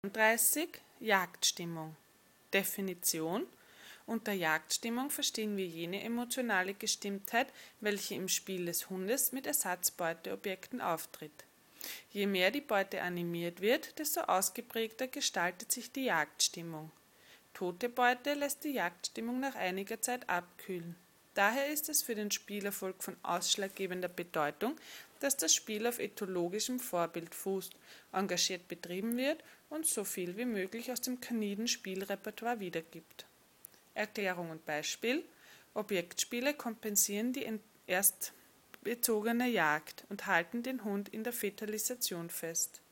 39 Jagdstimmung. Definition: Unter Jagdstimmung verstehen wir jene emotionale Gestimmtheit, welche im Spiel des Hundes mit Ersatzbeuteobjekten auftritt. Je mehr die Beute animiert wird, desto ausgeprägter gestaltet sich die Jagdstimmung. Tote Beute lässt die Jagdstimmung nach einiger Zeit abkühlen. Daher ist es für den Spielerfolg von ausschlaggebender Bedeutung, dass das Spiel auf ethologischem Vorbild fußt, engagiert betrieben wird und so viel wie möglich aus dem caniden Spielrepertoire wiedergibt. Erklärung und Beispiel: Objektspiele kompensieren die erst bezogene Jagd und halten den Hund in der Fetalisation fest.